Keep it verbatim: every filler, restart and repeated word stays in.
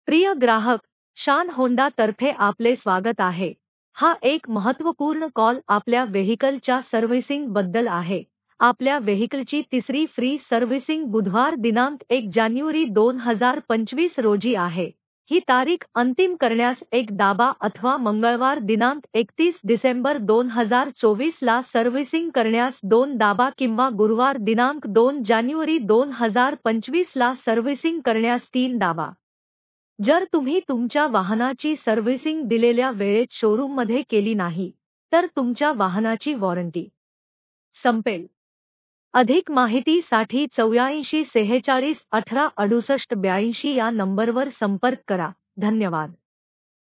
प्रिय ग्राहक, शान होंडा तर्फे आपले स्वागत आहे. हा एक महत्त्वपूर्ण कॉल आपल्या व्हेइकलच्या सर्व्हिसिंग बद्दल आहे. आपल्या व्हेइकलची तिसरी फ्री सर्व्हिसिंग बुधवार दिनांक एक जानेवारी दोन हजार पंचवीस रोजी आहे. ही तारीख अंतिम करण्यास एक दाबा अथवा मंगळवार दिनांक एकतीस डिसेंबर दोन हजार चोवीस ला सर्व्हिसिंग करण्यास दोन दाबा किंवा गुरुवार दिनांक दोन जानेवारी दोन हजार पंचवीस ला सर्व्हिसिंग करण्यास तीन दाबा. जर तुम्ही तुमच्या वाहनाची सर्व्हिसिंग दिलेल्या वेळेत शोरूममध्ये केली नाही, तर तुमच्या वाहनाची वॉरंटी संपेल. अधिक माहितीसाठी चौऱ्याऐंशी सेहेचाळीस अठरा अडुसष्ट ब्याऐंशी या नंबरवर संपर्क करा. धन्यवाद.